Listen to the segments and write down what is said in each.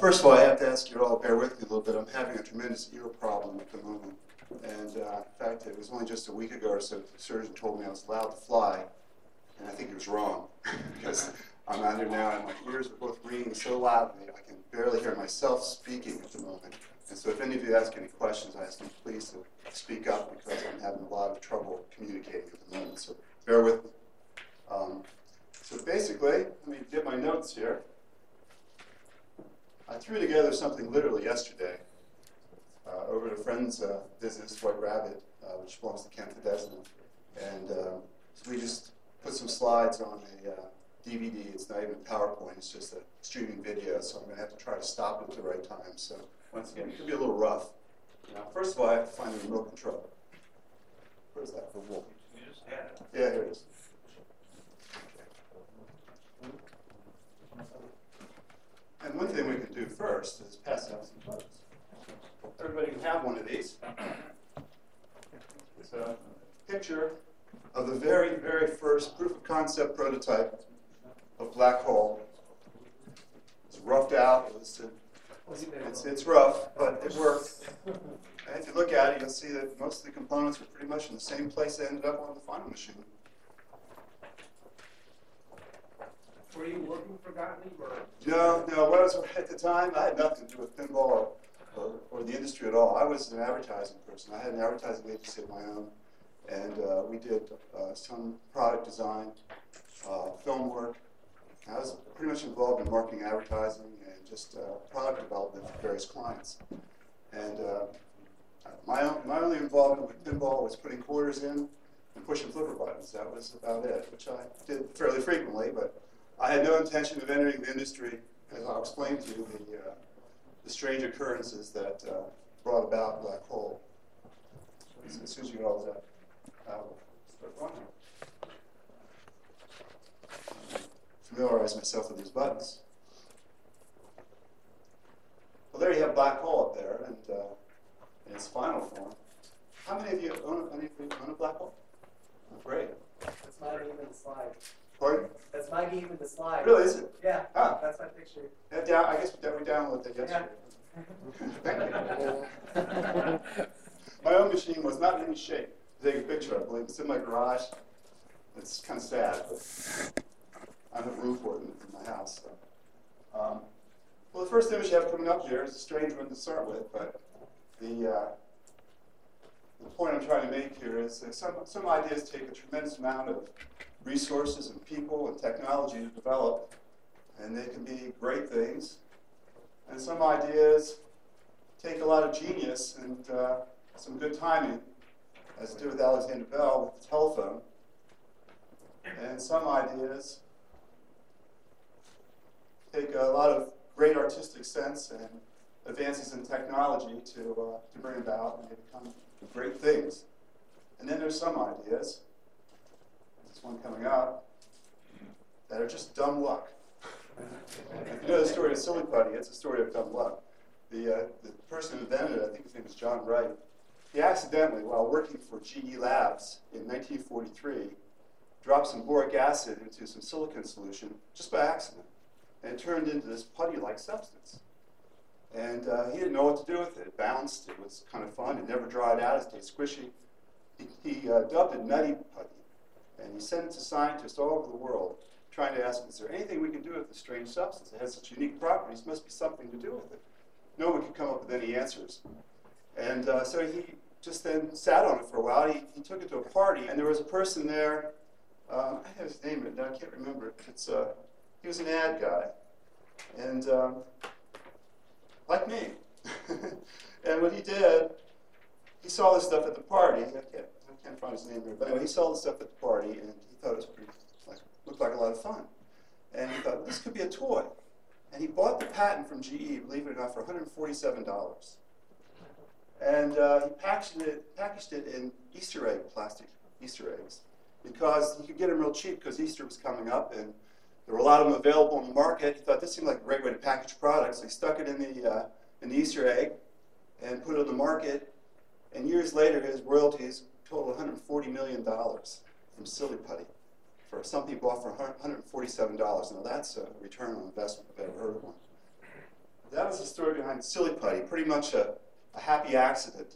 First of all, I have to ask you to all bear with me a little bit. I'm having a tremendous ear problem at the moment. And in fact, it was only just a week ago or so that the surgeon told me I was allowed to fly. And I think he was wrong. Because I'm out here now and my ears are both ringing so loudly I can barely hear myself speaking at the moment. And so if any of you ask any questions, I ask you please to speak up because I'm having a lot of trouble communicating at the moment. So bear with me. So basically, let me get my notes here. I threw together something literally yesterday over at a friend's business, White Rabbit, which belongs to Ken Fidesna. And so we just put some slides on a DVD. It's not even a PowerPoint, it's just a streaming video, so I'm going to have to try to stop it at the right time. So once again, it could be a little rough. Now, first of all, I have to find the remote control. Where's that? The wall. You just had it. Yeah, here it is. And one thing we can do first is pass out some buttons. Everybody can have one of these. It's a picture of the very, very first proof of concept prototype of black hole. It's roughed out. It's rough, but it worked. And if you look at it, you'll see that most of the components are pretty much in the same place they ended up on the final machine. Were you working for Gottlieb? No. What I was at the time, I had nothing to do with pinball or the industry at all. I was an advertising person. I had an advertising agency of my own, and we did some product design, film work. I was pretty much involved in marketing, advertising, and just product development for various clients. And my only involvement with pinball was putting quarters in and pushing flipper buttons. That was about it, which I did fairly frequently, but I had no intention of entering the industry, as I'll explain to you, the strange occurrences that brought about black hole. As soon as you get all that, I'll start going. Familiarize myself with these buttons. Well, there you have black hole up there, and in its final form. How many of you own a black hole? Oh, great. That's my game in the slide. Pardon? That's my game in the slide. Really, is it? Yeah, Ah. that's my picture. I guess we downloaded that yesterday. Yeah. My own machine was not in any shape to take a picture of. I believe it's in my garage. It's kind of sad, but I don't have room for it in my house. So. Well, the first image you have coming up here is a strange one to start with, but the point I'm trying to make here is that some ideas take a tremendous amount of resources and people and technology to develop, and they can be great things. And some ideas take a lot of genius and some good timing, as it did with Alexander Bell with the telephone. And some ideas take a lot of great artistic sense and advances in technology to bring about, and they become great things. And then there's some ideas, this one coming up, that are just dumb luck. If you know the story of Silly Putty, it's a story of dumb luck. The person who invented it, I think his name was John Wright, he accidentally, while working for GE Labs in 1943, dropped some boric acid into some silicon solution just by accident. And it turned into this putty-like substance. And he didn't know what to do with it. It bounced, it was kind of fun, it never dried out, it stayed squishy. He dubbed it Nutty Putty. And he sent it to scientists all over the world, trying to ask, is there anything we can do with this strange substance? It has such unique properties, must be something to do with it. No one could come up with any answers. And so he just then sat on it for a while. He took it to a party, and there was a person there, I have his name written down, I can't remember it. He was an ad guy, and like me. And what he did, he saw this stuff at the party. I can't find his name here, but anyway, he saw this stuff at the party, and he thought it was pretty, looked like a lot of fun. And he thought, this could be a toy. And he bought the patent from GE, believe it or not, for $147. And he packaged it in Easter egg, plastic Easter eggs, because he could get them real cheap because Easter was coming up, and there were a lot of them available in the market. He thought this seemed like a great way to package products. So he stuck it in the Easter egg and put it on the market. And years later, his royalties totaled $140 million from Silly Putty for something he bought for $147. Now that's a return on investment if I've ever heard of one. That this is the story behind Silly Putty, pretty much a happy accident.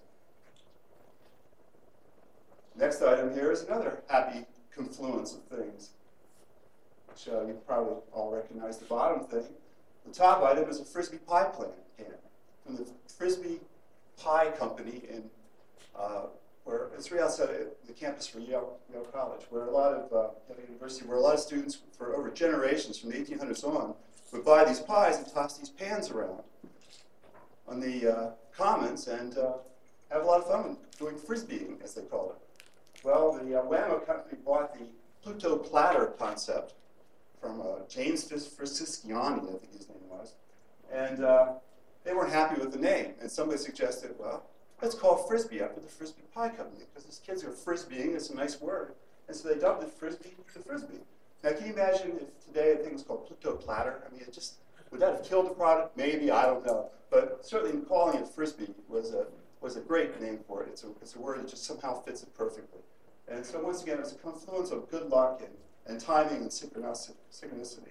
Next item here is another happy confluence of things, which you probably all recognize the bottom thing. The top item is a Frisbee pie can from the Frisbee Pie Company in where it's right outside of the campus for Yale College, where a lot of Yale University, where a lot of students for over generations from the 1800s on would buy these pies and toss these pans around on the commons and have a lot of fun doing frisbeeing, as they call it. Well, the Wham-O company bought the Pluto platter concept from James Frascisiani, I think his name was, and they weren't happy with the name, and somebody suggested, well, let's call Frisbee after the Frisbee Pie Company, because these kids are frisbeeing, it's a nice word, and so they dubbed it Frisbee the Frisbee. Now, can you imagine if today a thing was called Pluto platter? I mean, it just, would that have killed the product? Maybe, I don't know. But certainly calling it Frisbee was a great name for it. It's a word that just somehow fits it perfectly. And so once again, it's a confluence of good luck and timing and synchronicity.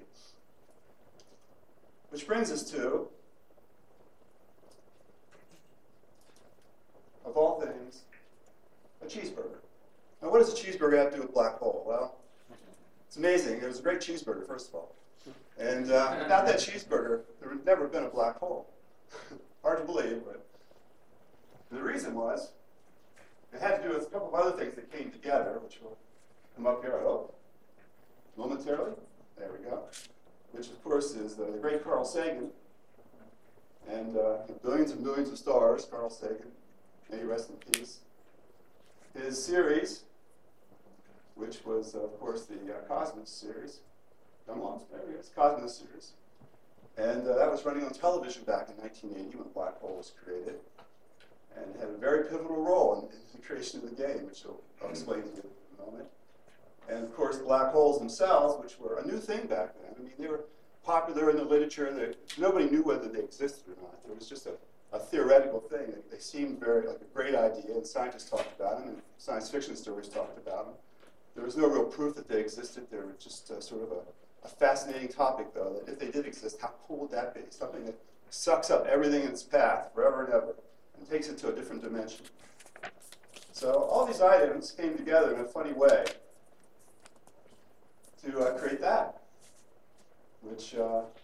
Which brings us to, of all things, a cheeseburger. Now, what does a cheeseburger have to do with black hole? Well, it's amazing. It was a great cheeseburger, first of all. And without that cheeseburger, there would never have been a black hole. Hard to believe, but the reason was it had to do with a couple of other things that came together, which will come up here, I hope, momentarily. There we go. Which, of course, is the great Carl Sagan. And billions and billions of stars, Carl Sagan. May he rest in peace. His series, which was, of course, the Cosmos series. Come on, there he is, Cosmos series. And that was running on television back in 1980 when Black Hole was created. And it had a very pivotal role in the creation of the game, which I'll explain to you in a moment. And, of course, black holes themselves, which were a new thing back then. I mean, they were popular in the literature. Nobody knew whether they existed or not. It was just a theoretical thing. They seemed very like a great idea, and scientists talked about them, and science fiction stories talked about them. There was no real proof that they existed. They were just sort of a fascinating topic, though, that if they did exist, how cool would that be? Something that sucks up everything in its path forever and ever and takes it to a different dimension. So all these items came together in a funny way to create that, which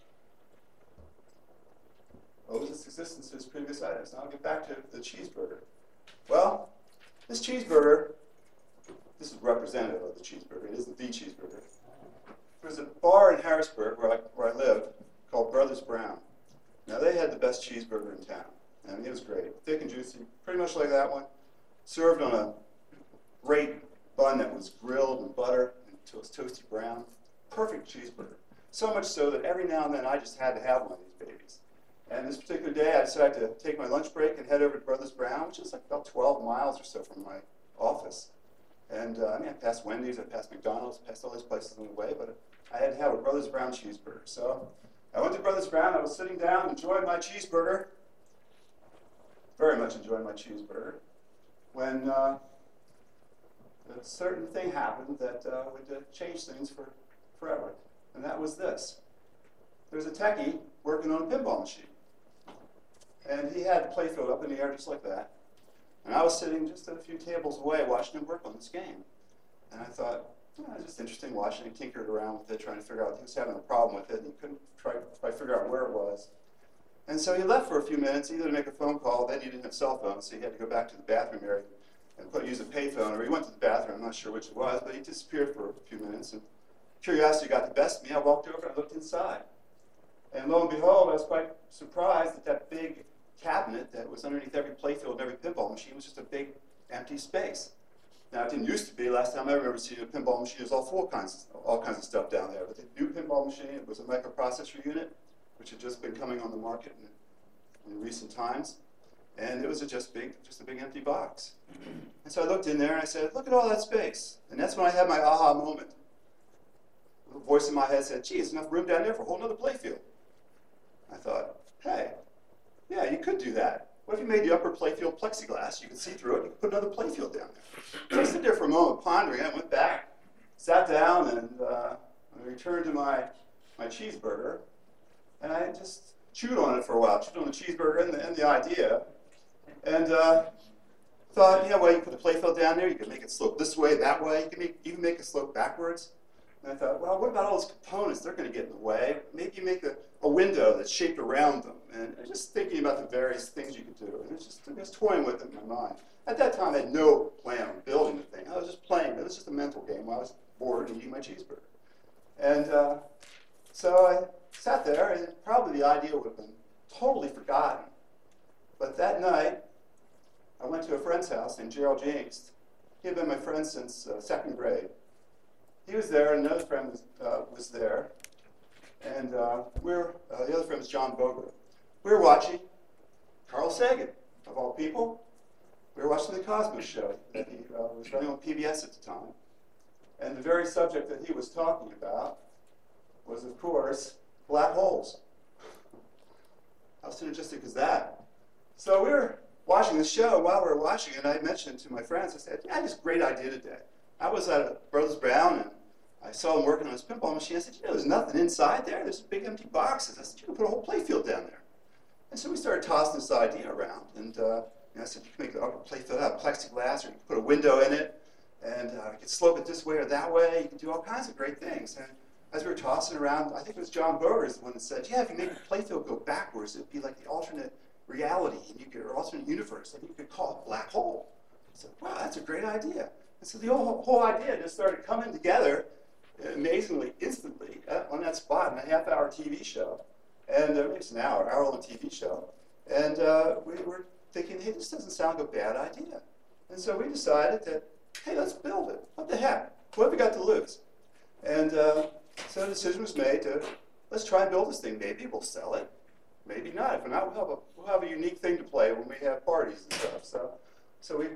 owes its existence to its previous items. Now I'll get back to the cheeseburger. Well, this cheeseburger, this is representative of the cheeseburger. It isn't the cheeseburger. There's a bar in Harrisburg where I lived called Brothers Brown. Now they had the best cheeseburger in town. I mean, it was great. Thick and juicy, pretty much like that one. Served on a great bun that was grilled in butter until it was toasty brown. Perfect cheeseburger. So much so that every now and then I just had to have one of these babies. And this particular day I decided to take my lunch break and head over to Brothers Brown, which is like about 12 miles or so from my office. And I mean, I passed Wendy's, I passed McDonald's, passed all these places on the way, but I had to have a Brothers Brown cheeseburger. So I went to Brothers Brown, I was sitting down, enjoying my cheeseburger, very much enjoying my cheeseburger, when a certain thing happened that would change things forever. And that was this. There's a techie working on a pinball machine. And he had the playfield up in the air just like that. And I was sitting just a few tables away watching him work on this game. And I thought, oh, it's just interesting watching him tinkered around with it, trying to figure out, he was having a problem with it, and he couldn't try figure out where it was. And so he left for a few minutes, either to make a phone call, then he didn't have cell phones, so he had to go back to the bathroom area and use a payphone, or he went to the bathroom, I'm not sure which it was, but he disappeared for a few minutes, and curiosity got the best of me. I walked over and I looked inside. And lo and behold, I was quite surprised that that big cabinet that was underneath every playfield and every pinball machine was just a big empty space. Now, it didn't used to be. Last time I remember seeing a pinball machine, it was all kinds of stuff down there. But the new pinball machine, it was a microprocessor unit, which had just been coming on the market in recent times. And it was just a big empty box. And so I looked in there and I said, look at all that space. And that's when I had my aha moment. A little voice in my head said, gee, there's enough room down there for a whole nother playfield. I thought, hey, yeah, you could do that. What if you made the upper playfield plexiglass? You could see through it, you could put another playfield down there. So I stood there for a moment pondering, I went back, sat down, and I returned to my cheeseburger, and I just chewed on it for a while, chewed on the cheeseburger and the idea, and thought, yeah, well, you put the playfield down there, you can make it slope this way, that way, you can even make it slope backwards. And I thought, well, what about all those components? They're going to get in the way. Maybe you make a window that's shaped around them. And just thinking about the various things you could do. And I was toying with it in my mind. At that time, I had no plan on building the thing. I was just playing. It was just a mental game while I was bored and eating my cheeseburger. And so I sat there, and probably the idea would have been totally forgotten. But that night, I went to a friend's house named Gerald James. He had been my friend since second grade. He was there, and another friend was there. And the other friend was John Bogert. We were watching Carl Sagan, of all people. We were watching the Cosmos Show that he was running on PBS at the time. And the very subject that he was talking about was, of course, black holes. How synergistic is that? So we were watching the show. While we were watching it, I mentioned to my friends, I said, yeah, I had this great idea today. I was at Brothers Brown, and I saw him working on his pinball machine. I said, you know, there's nothing inside there. There's big empty boxes. I said, you can put a whole playfield down there. And so we started tossing this idea around. And I said, you can make the playfield out of plexiglass, or you can put a window in it, and you can slope it this way or that way. You can do all kinds of great things. And as we were tossing around, I think it was John Bogert, the one that said, yeah, if you make the playfield go backwards, it'd be like the alternate reality, or alternate universe, and you could call it black hole. I said, wow, that's a great idea. And so the whole idea just started coming together amazingly, instantly, on that spot in a half-hour TV show. And maybe it's an hour-long TV show. And we were thinking, hey, this doesn't sound like a bad idea. And so we decided that, hey, let's build it. What the heck? What have we got to lose? And so the decision was made to, let's try and build this thing. Maybe we'll sell it. Maybe not. If not, we'll have a unique thing to play when we have parties and stuff. So we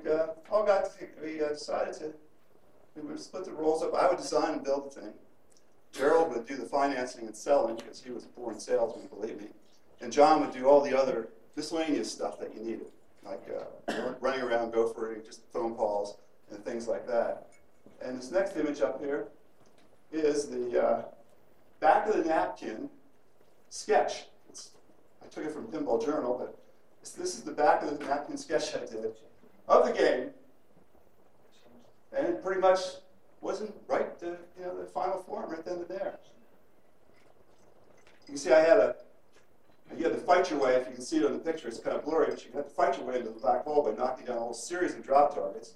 decided to, we would split the roles up. I would design and build the thing. Gerald would do the financing and selling, because he was a born salesman, believe me. And John would do all the other miscellaneous stuff that you needed, like running around, gophering, just phone calls, and things like that. And this next image up here is the back of the napkin sketch. I took it from Pinball Journal, but this is the back of the napkin sketch I did of the game. And it pretty much wasn't right, the final form right then and there. You can see you had to fight your way, if you can see it on the picture, it's kind of blurry, but you had to fight your way into the black hole by knocking down a whole series of drop targets.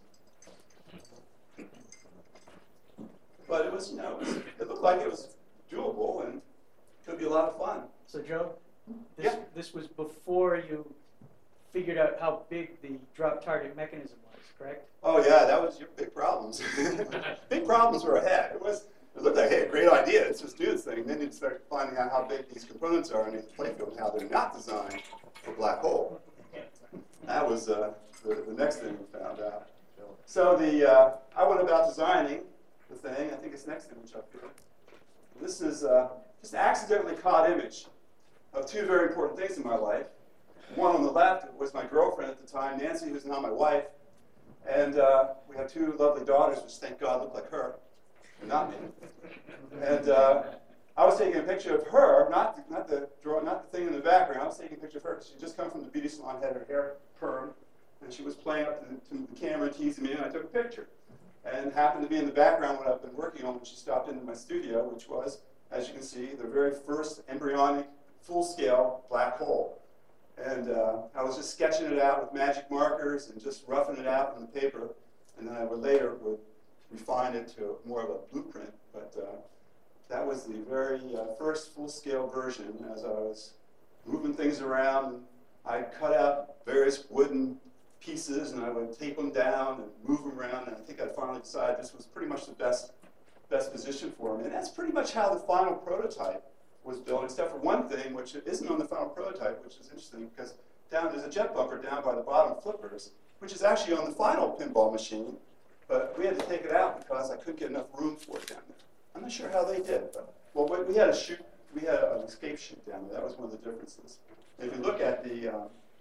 But it was, it looked like it was doable and could be a lot of fun. So Joe, Yeah. this was before you figured out how big the drop target mechanism was, correct? Oh yeah, that was your big problems. Big problems were ahead. It looked like, hey, a great idea, let's just do this thing. And then you'd start finding out how big these components are underneath the playfield and how they're not designed for black hole. That was the next thing we found out. So I went about designing the thing. I think it's next image up here. This is just an accidentally caught image of two very important things in my life. One on the left was my girlfriend at the time, Nancy, who's now my wife. And we have two lovely daughters, which thank God look like her, and not me. And I was taking a picture of her, not the thing in the background. I was taking a picture of her because she had just come from the beauty salon, had her hair permed, and she was playing up to the camera and teasing me, and I took a picture. And happened to be in the background what I've been working on when she stopped into my studio, which was, as you can see, the very first embryonic, full-scale black hole. And I was just sketching it out with magic markers and just roughing it out on the paper. And then I would later refine it to more of a blueprint. But that was the very first full-scale version. As I was moving things around, I cut out various wooden pieces, and I would tape them down and move them around. And I think I finally decided this was pretty much the best position for them. And that's pretty much how the final prototype was built, except for one thing, which isn't on the final prototype, which is interesting, because there's a jet bumper down by the bottom flippers, which is actually on the final pinball machine, but we had to take it out because I couldn't get enough room for it down there. I'm not sure how they did, but we had an escape chute down there. That was one of the differences. And if you look at the,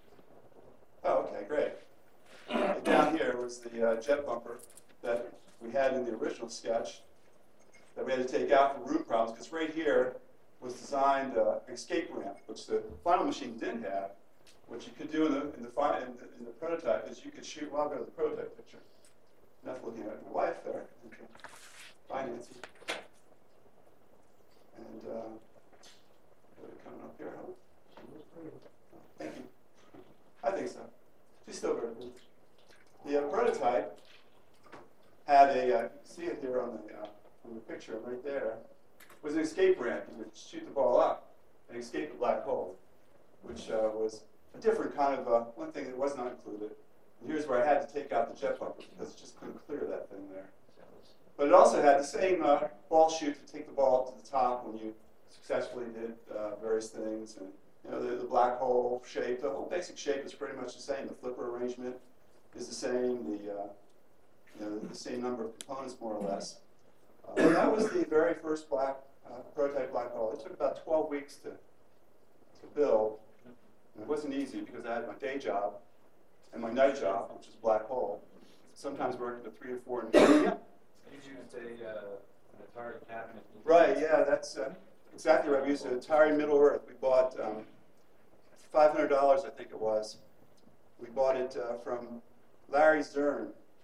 okay, great. Down here was the jet bumper that we had in the original sketch that we had to take out for room problems, because right here, was designed an escape ramp, which the final machine didn't have. What you could do in the prototype is you could shoot. Well, I'll go to the prototype picture. Enough looking at my wife there. Bye, Nancy. And coming up here, huh? Thank you. I think so. She's still very good. The prototype had a, you can see it here on the picture right there, was an escape ramp. You would shoot the ball up and escape the black hole, which was a different kind of, one thing that was not included. And here's where I had to take out the jet bucket because it just couldn't clear that thing there. But it also had the same ball chute to take the ball up to the top when you successfully did various things. And you know, the black hole shape, the whole basic shape is pretty much the same. The flipper arrangement is the same. The same number of components, more or less. That was the very first prototype black hole. It took about 12 weeks to build. And it wasn't easy because I had my day job and my night job, which was black hole. Sometimes working to 3 or 4 in the morning. Yeah. You used an Atari cabinet. Right, yeah, that's exactly right. We used an Atari Middle Earth. We bought $500, I think it was. We bought it from Larry Zern.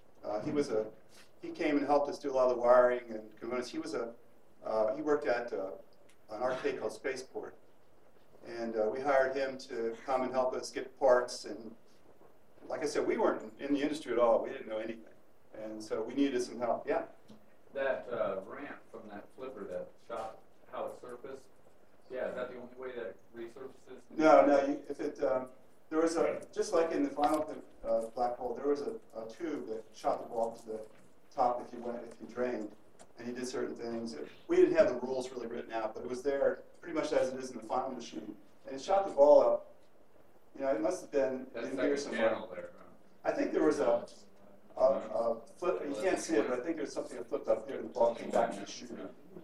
He came and helped us do a lot of the wiring and components. He worked at an arcade called Spaceport. And we hired him to come and help us get parts. And like I said, we weren't in the industry at all. We didn't know anything. And so we needed some help. Yeah? That ramp from that flipper that shot how it surfaced, yeah, is that the only way that it resurfaces? No. There was just like in the final black hole, there was a tube that shot the ball to the top if you drained. And he did certain things. We didn't have the rules really written out, but it was there pretty much as it is in the final machine. And it shot the ball up. You know, it must have been in here somewhere. There, huh? I think there was a flip. You can't see it, but I think there's something that flipped up here, and the ball came back to the shooter.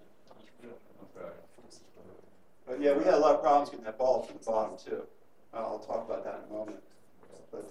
Okay. But yeah, we had a lot of problems getting that ball to the bottom too. I'll talk about that in a moment. But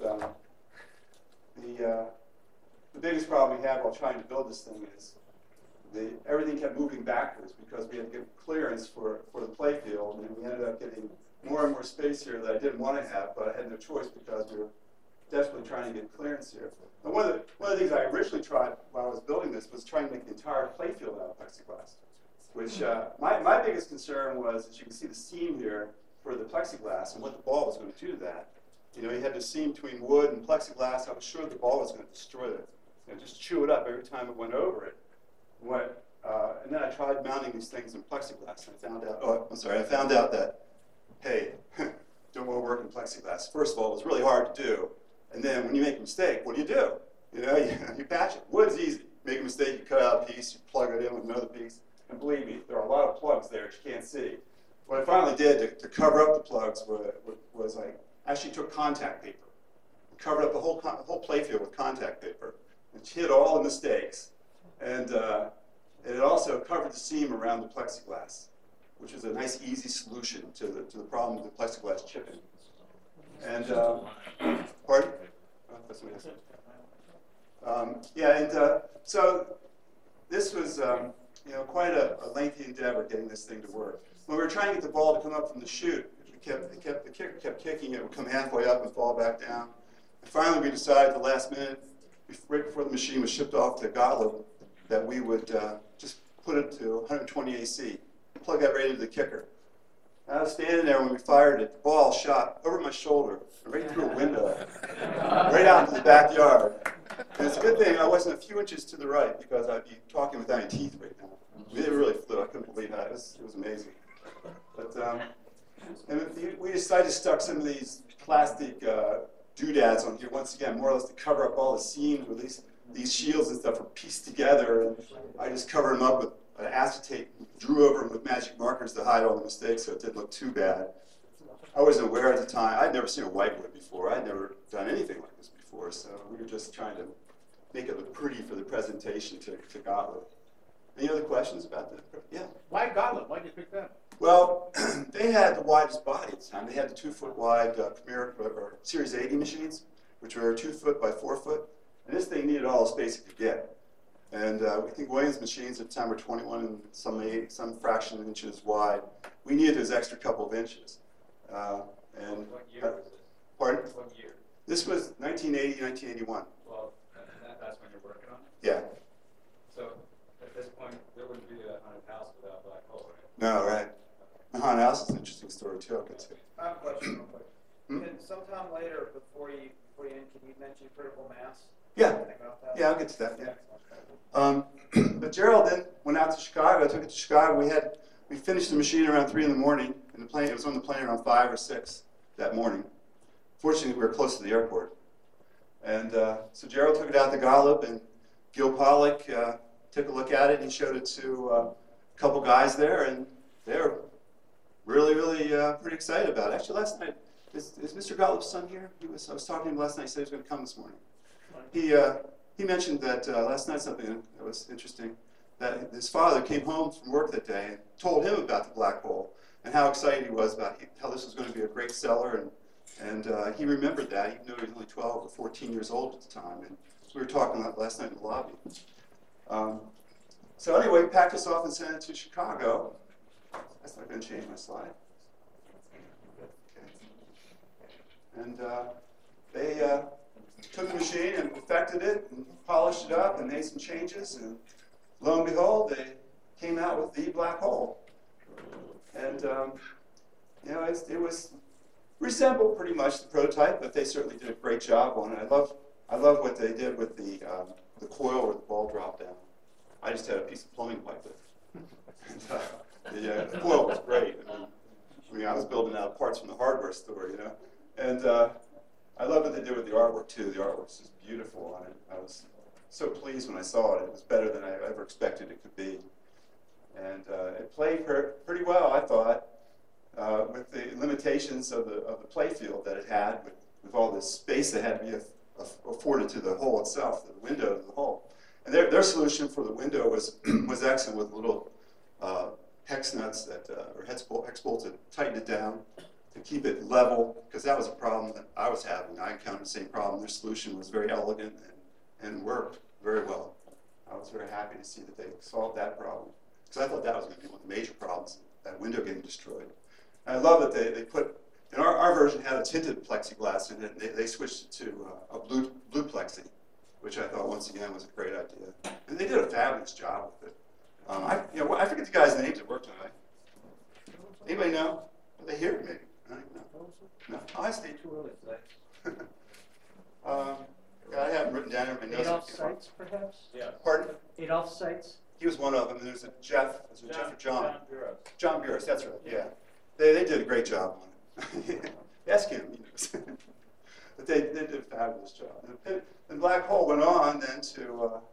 the biggest problem we had while trying to build this thing is everything kept moving backwards because we had to get clearance for the play field, and we ended up getting more and more space here that I didn't want to have, but I had no choice because we were desperately trying to get clearance here. And one of the things I originally tried while I was building this was trying to make the entire play field out of plexiglass, which my biggest concern was, as you can see the seam here for the plexiglass and what the ball was going to do to that. You know, you had the seam between wood and plexiglass. I was sure the ball was going to destroy it, just chew it up every time it went over it. And then I tried mounting these things in plexiglass, and I found out that, hey, don't want to work in plexiglass. First of all, it was really hard to do. And then when you make a mistake, what do? You know, you patch it. Wood's easy. Make a mistake, you cut out a piece, you plug it in with another piece. And believe me, there are a lot of plugs there that you can't see. What I finally did to cover up the plugs was I actually took contact paper, covered up the whole playfield with contact paper, and hid all the mistakes. And it also covered the seam around the plexiglass, which is a nice, easy solution to the problem of the plexiglass chipping. And pardon? Oh, that's what I said. So this was quite a lengthy endeavor getting this thing to work. When we were trying to get the ball to come up from the chute, the kicker kept kicking. It would come halfway up and fall back down. And finally, we decided at the last minute, right before the machine was shipped off to Gottlieb, that we would just put it to 120 AC, plug that right into the kicker. And I was standing there when we fired it. The ball shot over my shoulder, right through a window, right out into the backyard. And it's a good thing I wasn't a few inches to the right because I'd be talking without any teeth right now. It really flew. I couldn't believe that. It was amazing. But I just stuck some of these plastic doodads on here once again, more or less to cover up all the seams where these shields and stuff are pieced together, and I just covered them up with acetate, drew over them with magic markers to hide all the mistakes so it didn't look too bad. I wasn't aware at the time. I'd never seen a whitewood before. I'd never done anything like this before, so we were just trying to make it look pretty for the presentation to Gottlieb. Any other questions about that? Yeah? Why Gottlieb? Why did you pick them? Well, they had the widest body at the time. They had the 2-foot wide Premier or Series 80 machines, which were 2 foot by 4 foot. And this thing needed all the space it could get. And we think Williams machines at the time were 21 and some fraction of inches wide. We needed those extra couple of inches. And What year was this? pardon? What year? This was 1980, 1981. Well, that's when you're working on it? Yeah. So, at this point, there wouldn't be a haunted house without black hole, right? No, right. The haunted house is an interesting story too. I'll get to. I have a question real quick. Hmm? Can sometime later, before you end, can you mention critical mass? Yeah. Anything about that? Yeah, I'll get to that. Yeah. But Gerald then went out to Chicago. I took it to Chicago. We finished the machine around 3 in the morning, and the plane. It was on the plane around 5 or 6 that morning. Fortunately, we were close to the airport, and so Gerald took it out to Golub, and Gil Pollock took a look at it. And he showed it to a couple guys there, and they were really, really pretty excited about it. Actually, last night, is Mr. Golub's son here? I was talking to him last night. He said he was going to come this morning. He mentioned that last night, something that was interesting, that his father came home from work that day and told him about the black hole and how excited he was about how this was going to be a great seller, and he remembered that, even though he was only 12 or 14 years old at the time. And we were talking about last night in the lobby. So anyway, we packed us off and sent it to Chicago. That's not going to change my slide. Okay. And they took the machine and perfected it and polished it up and made some changes, and lo and behold, they came out with the black hole. And you know, it was resembled pretty much the prototype, but they certainly did a great job on it. I love what they did with the coil where the ball dropped down. I just had a piece of plumbing pipe there. And, the coil was great. I mean, I was building out parts from the hardware store, you know. And I love what they did with the artwork too. The artwork's just beautiful on it. I was so pleased when I saw it. It was better than I ever expected it could be. And it played pretty well, I thought, with the limitations of the play field that it had, with all this space that had to be afforded to the hole itself, the window to the hole. And their solution for the window was excellent, with little hex nuts that or hex bolts that tightened it down to keep it level, because that was a problem that I was having. I encountered the same problem. Their solution was very elegant and worked very well. I was very happy to see that they solved that problem, because I thought that was going to be one of the major problems, that window getting destroyed. And I love that they put, and our version had a tinted plexiglass in it, and they switched it to a blue plexi, which I thought once again was a great idea. And they did a fabulous job with it. I forget the guys' names that worked on it. Anybody know? Are they here? Maybe. I don't know. No. Oh, hi, Steve. Too early today. I have them written down in my notes. Adolph Seitz, perhaps? Yeah. Pardon? Adolph Seitz? He was one of them. And there's a Jeff. Was it Jeff or John? John Bureau. John Buras, that's right. Yeah. They did a great job on it. Ask him. He knows. But they did a fabulous job. And Black Hole went on then to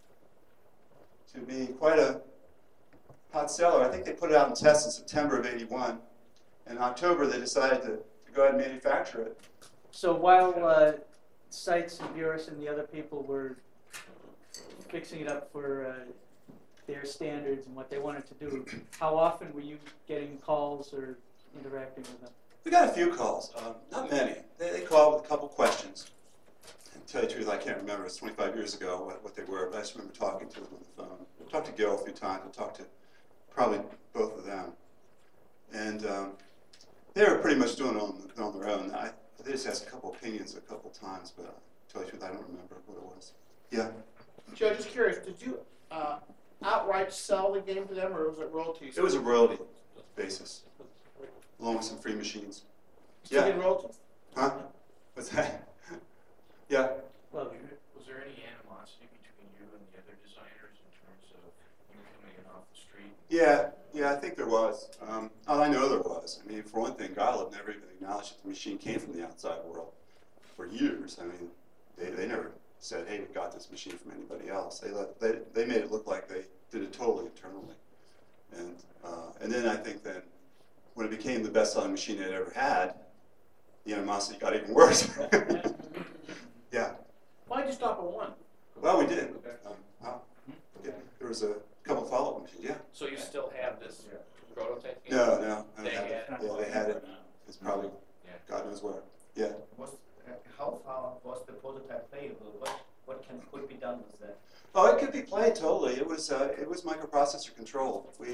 be quite a hot seller. I think they put it out in test in September of '81. In October, they decided to go ahead and manufacture it. So while Seitz and Buras and the other people were fixing it up for their standards and what they wanted to do, how often were you getting calls or interacting with them? We got a few calls, not many. They called with a couple questions. And to tell you the truth, I can't remember. It was 25 years ago what they were, but I just remember talking to them on the phone. I talked to Gil a few times. I talked to probably both of them. And they were pretty much doing it on their own. They just asked a couple opinions a couple times, but to tell you the truth, I don't remember what it was. Yeah? Joe, just curious, did you outright sell the game to them, or was it royalties? It was a royalty basis, along with some free machines. Still Yeah. getting royalties? Huh? What's that? Yeah. Well, Was there any animosity between you and the other designers in terms of you coming in off the street? Yeah, I think there was. I know there was. I mean, for one thing, Golub never even acknowledged that the machine came from the outside world for years. I mean, they never said, hey, we got this machine from anybody else. They made it look like they did it totally internally. And then I think that when it became the best-selling machine they'd ever had, the animosity got even worse. Yeah. Why'd you stop at one? Well, we did. Yeah, there was a couple follow-up machines. Yeah. So you still have this prototype? No. They had it. Yeah, they had it. It's probably God knows where. Yeah. How far was the prototype playable? what could be done with that? Oh, it could be played totally. It was microprocessor controlled. We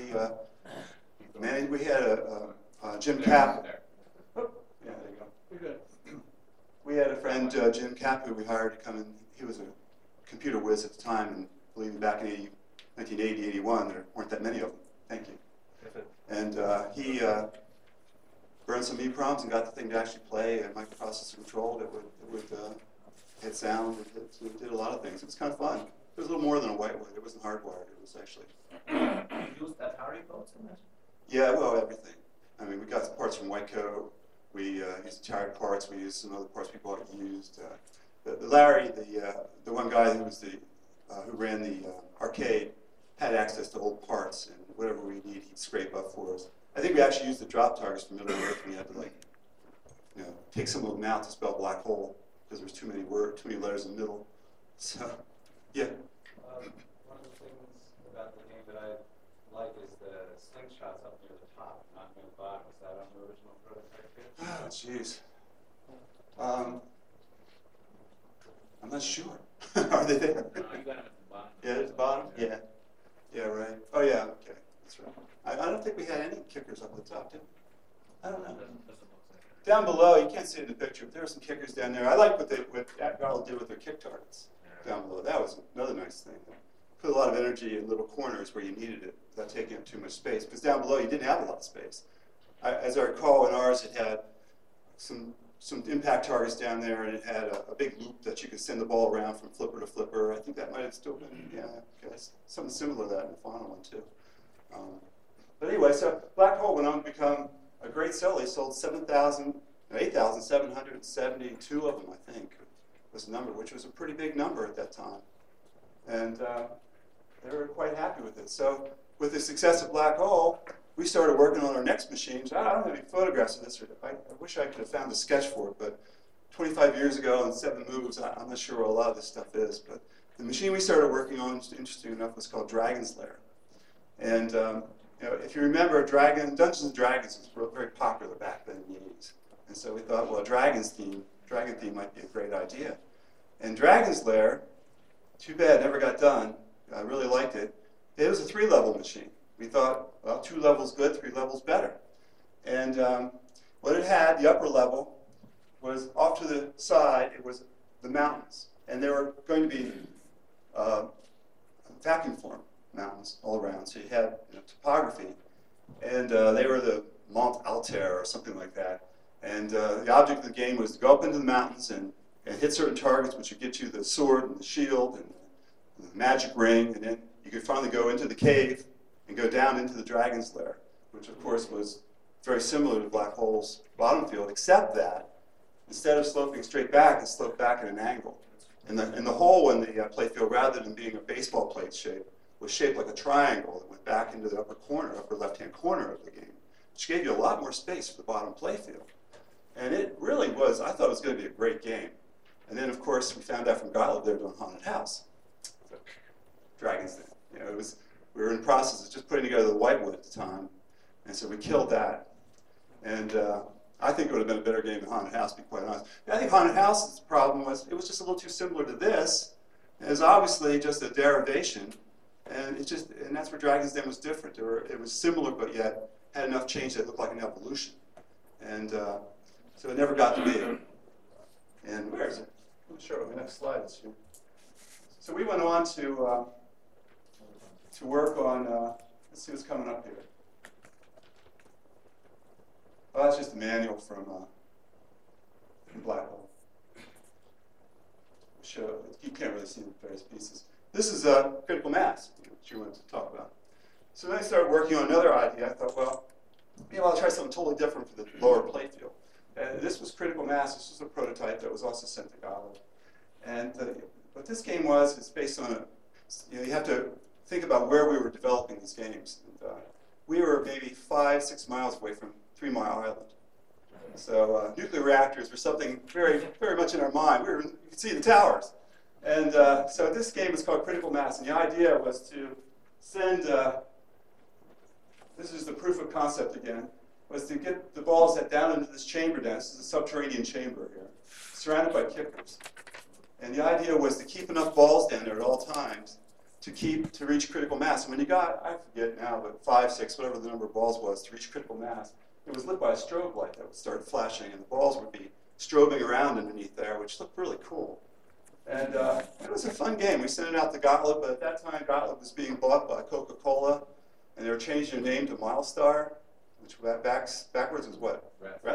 had a Jim Cap. Oh, yeah, there you go. You're good. We had a friend, Jim Cap, who we hired to come in. He was a computer whiz at the time, and believe me, back in 1980, 81, there weren't that many of them. Thank you. And he burned some EEPROMs and got the thing to actually play microprocessor controlled. It would hit sound. It did a lot of things. It was kind of fun. It was a little more than a whitewood. It wasn't hardwired. It was actually. You used Atari boats in that? Yeah, well, everything. I mean, we got the parts from Whiteco. We used Atari parts. We used some other parts people had used. Larry, the one guy who was who ran the arcade, had access to old parts, and whatever we need, he'd scrape up for us. I think we actually used the drop targets from Middle Earth, and we had to take some of them out to spell black hole because there was too many letters in the middle. So, yeah. One of the things about the game that I like is the slingshots up near the top, not near the bottom. Is that on the original prototype kit? Oh, jeez. I'm not sure. Are they there? No, you got them at the bottom. Yeah, at the bottom? Yeah. Yeah, right. Oh, yeah, okay. That's right. I don't think we had any kickers up the top, did we? I don't know. Doesn't look like it. Down below, you can't see it in the picture, but there were some kickers down there. I like what Garland did with their kick targets down below. That was another nice thing. Put a lot of energy in little corners where you needed it without taking up too much space. Because down below, you didn't have a lot of space. As I recall, in ours, it had some impact targets down there, and it had a big loop that you could send the ball around from flipper to flipper. I think that might have still been, yeah, something similar to that in the final one, too. But anyway, so Black Hole went on to become a great seller. They sold 8,772 of them, I think, was the number, which was a pretty big number at that time. And they were quite happy with it. So with the success of Black Hole, we started working on our next machines. I don't have any photographs of this. I wish I could have found a sketch for it, but 25 years ago in 7 moves, I'm not sure what a lot of this stuff is. But the machine we started working on, interesting enough, was called Dragon's Lair. And if you remember, Dungeons and Dragons was very popular back then in the 80s. And so we thought, well, a dragon theme might be a great idea. And Dragon's Lair, too bad, never got done. I really liked it. It was a 3-level machine. We thought, well, 2 levels good, 3 levels better. And what it had, the upper level, was off to the side, it was the mountains. And there were going to be vacuum form mountains all around. So you had topography. And they were the Mont Altair or something like that. And the object of the game was to go up into the mountains and hit certain targets, which would get you the sword and the shield and the magic ring. And then you could finally go into the cave and go down into the Dragon's Lair, which of course was very similar to Black Hole's bottom field, except that instead of sloping straight back, it sloped back at an angle. And the hole in the playfield, rather than being a baseball plate shape, was shaped like a triangle that went back into the upper left-hand corner of the game, which gave you a lot more space for the bottom playfield. And it really was, I thought it was going to be a great game. And then, of course, we found out from Gottlieb they were doing Haunted House. So, Dragon's Den. We were in the process of just putting together the Whitewood at the time, and so we killed that. And I think it would have been a better game than Haunted House, to be quite honest. I think Haunted House's problem was it was just a little too similar to this. It was obviously just a derivation, and that's where Dragon's Den was different. It was similar, but yet had enough change that it looked like an evolution. And so it never got to be. And where is it? Let me show you. The next slide is here. So we went on to work on, let's see what's coming up here. Oh, that's just a manual from Black Hole. You can't really see the various pieces. This is critical mass, which you wanted to talk about. So then I started working on another idea. I thought, well, maybe I'll try something totally different for the lower playfield. And this was critical mass. This was a prototype that was also sent to Gottlieb. And what this game was, it's based on you have to think about where we were developing these games. And, we were maybe 5-6 miles away from 3 Mile Island. So nuclear reactors were something very, very much in our mind. You could see the towers. And so this game is called Critical Mass. And the idea was to send, this is the proof of concept again, was to get the balls down into this chamber down. This is a subterranean chamber here, surrounded by kickers. And the idea was to keep enough balls down there at all times to reach critical mass. And when you got, I forget now, but 5, 6, whatever the number of balls was to reach critical mass, it was lit by a strobe light that would start flashing, and the balls would be strobing around underneath there, which looked really cool. And it was a fun game. We sent it out to Gottlieb, but at that time Gottlieb was being bought by Coca-Cola, and they were changing their name to Milestar, which backwards was what?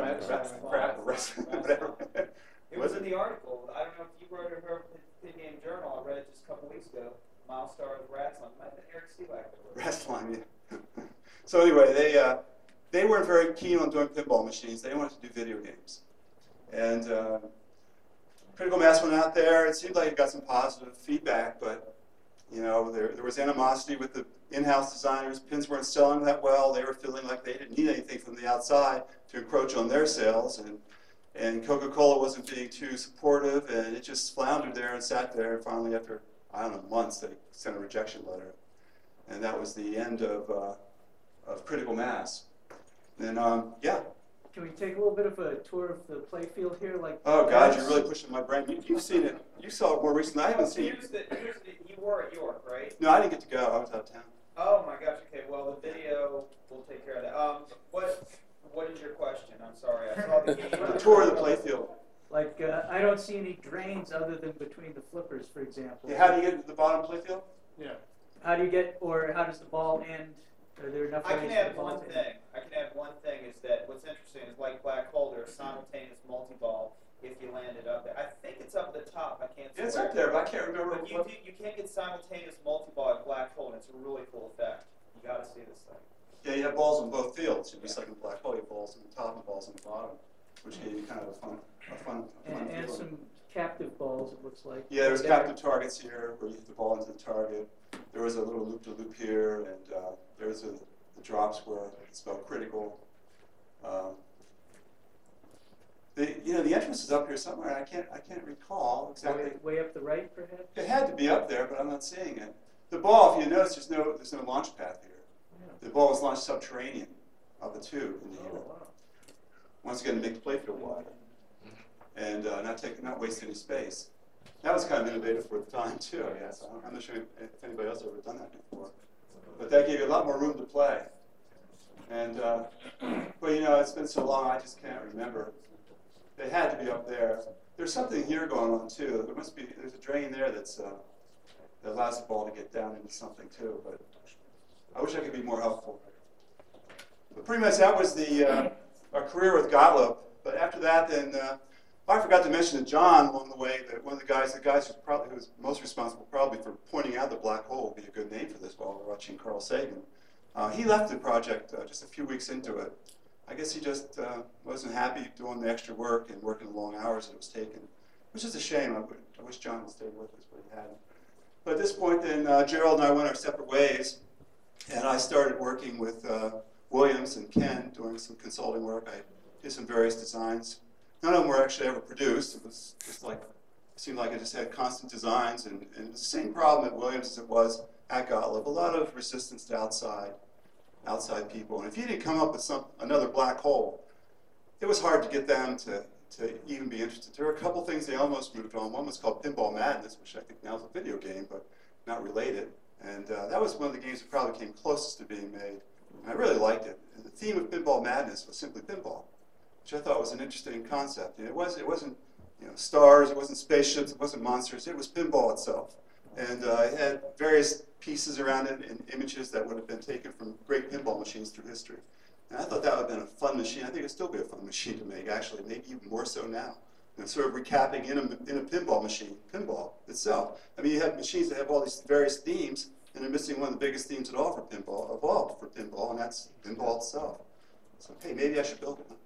Whatever. It was in the article. I don't know if you wrote it or in the Game Journal. I read it just a couple weeks ago. Milestar with Ratzline. Might have been Eric Stielak. Ratzline, yeah. So anyway, they weren't very keen on doing pinball machines. They wanted to do video games. And Critical Mass went out there. It seemed like it got some positive feedback, but you know, there was animosity with the in-house designers. Pins weren't selling that well. They were feeling like they didn't need anything from the outside to encroach on their sales. And Coca-Cola wasn't being too supportive, and it just floundered there and sat there. And finally, after, I don't know, months, they sent a rejection letter. And that was the end of Critical Mass. And yeah. Can we take a little bit of a tour of the playfield here? Like, oh God, you're really pushing my brain. You've seen it. You saw it more recently. I haven't seen it. You were at York, right? No, I didn't get to go. I was out of town. Oh my gosh. Okay. Well, the video will take care of that. What is your question? I'm sorry. I saw the game. A tour of the playfield. Like, I don't see any drains other than between the flippers, for example. Yeah, how do you get to the bottom playfield? Yeah. How do you get, or how does the ball end? Are there enough I ways can for add the ball one to end? thing. I can add one thing is that what's interesting is like Black Hole, there's simultaneous multi-ball if you land it up there. I think it's up the top. I can't. Yeah, it's up there, but I can't remember. But you can get simultaneous multi-ball at Black Hole, and it's a really cool effect. You got to see this thing. Yeah, you have balls on both fields. Just like in Black Hole, you have balls on the top and balls on the bottom, which gave you kind of a fun And feeling. some captive balls, it looks like. Yeah, there's captive targets here where you hit the ball into the target. There was a little loop-to-loop here, and there's the drops where it's spelled critical. The entrance is up here somewhere. I can't recall exactly. Way up the right, perhaps? It had to be up there, but I'm not seeing it. The ball, if you notice, there's no launch path here. Yeah. The ball was launched subterranean up a tube in the air. Oh, wow. Once again, to make the playfield wider and not waste any space. That was kind of innovative for the time too, I guess. I'm not sure if anybody else ever done that before, but that gave you a lot more room to play. And but you know, it's been so long, I just can't remember. They had to be up there. There's something here going on too. There's a drain there that allows the ball to get down into something too. But I wish I could be more helpful. But pretty much that was our career with Gottlieb. But after that, then I forgot to mention to John along the way that one of the guys who was most responsible probably for pointing out the Black Hole would be a good name for this while we're watching Carl Sagan. He left the project just a few weeks into it. I guess he just wasn't happy doing the extra work and working the long hours that it was taking, which is a shame. I wish John had stayed with us, but he hadn't. But at this point, then Gerald and I went our separate ways, and I started working with Williams and Ken doing some consulting work. I did some various designs. None of them were actually ever produced. It was just like, it seemed like I just had constant designs, and it was the same problem at Williams as it was at Gottlieb. A lot of resistance to outside people. And if you didn't come up with another Black Hole, it was hard to get them to even be interested. There were a couple things they almost moved on. One was called Pinball Madness, which I think now is a video game, but not related. And that was one of the games that probably came closest to being made. And I really liked it. And the theme of Pinball Madness was simply pinball, which I thought was an interesting concept. And it wasn't stars, it wasn't spaceships, it wasn't monsters, it was pinball itself. And it had various pieces around it and images that would have been taken from great pinball machines through history. And I thought that would have been a fun machine. I think it would still be a fun machine to make, actually, maybe even more so now. Sort of recapping in a pinball machine, pinball itself. I mean, you have machines that have all these various themes, and they're missing one of the biggest themes at all for pinball, evolved for pinball, and that's pinball itself. So, hey, maybe I should build it.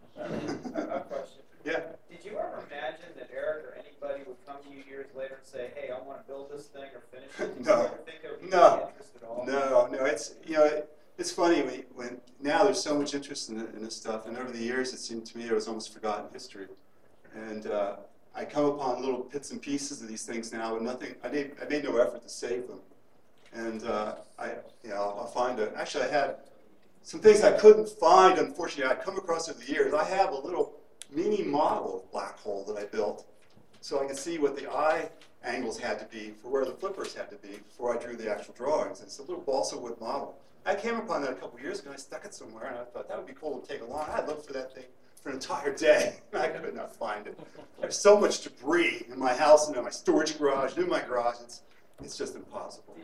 A question. Yeah. Did you ever imagine that Eric or anybody would come to you years later and say, "Hey, I want to build this thing or finish it"? Did No. you ever think there would be No. any interest at all? No. It's funny when now there's so much interest in this stuff, and over the years it seemed to me it was almost forgotten history. And I come upon little bits and pieces of these things now, and nothing. I made no effort to save them. And I'll find it. Actually, I had some things I couldn't find. Unfortunately, I'd come across over the years. I have a little mini model of Black Hole that I built so I could see what the eye angles had to be for where the flippers had to be before I drew the actual drawings. It's a little balsa wood model. I came upon that a couple years ago, and I stuck it somewhere, and I thought that would be cool to take along. I looked for that thing for an entire day, and I could not find it. There's so much debris in my house, and in my storage garage, and in my garage. It's just impossible.